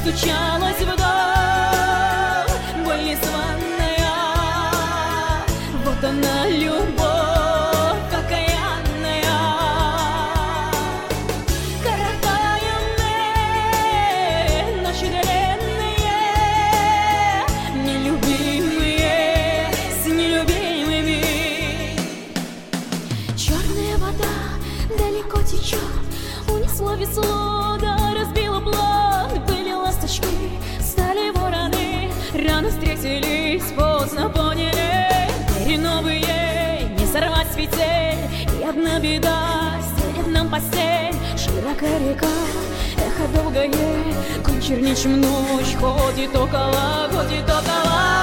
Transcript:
постучалась в дом, боль незваная. Вот она, любовь окаянная. Коротаем мы ночи длинные, нелюбимые с нелюбимыми. Черная вода далеко течет, унесло весло, да разбило плот. Были ласточки, стали вороны, рано встретились, поздно поняли. Двери новые, не сорвать с петель, и одна беда, стелет нам постель. Широкая река, эхо долгое, конь черничим ночь ходит около, ходит около.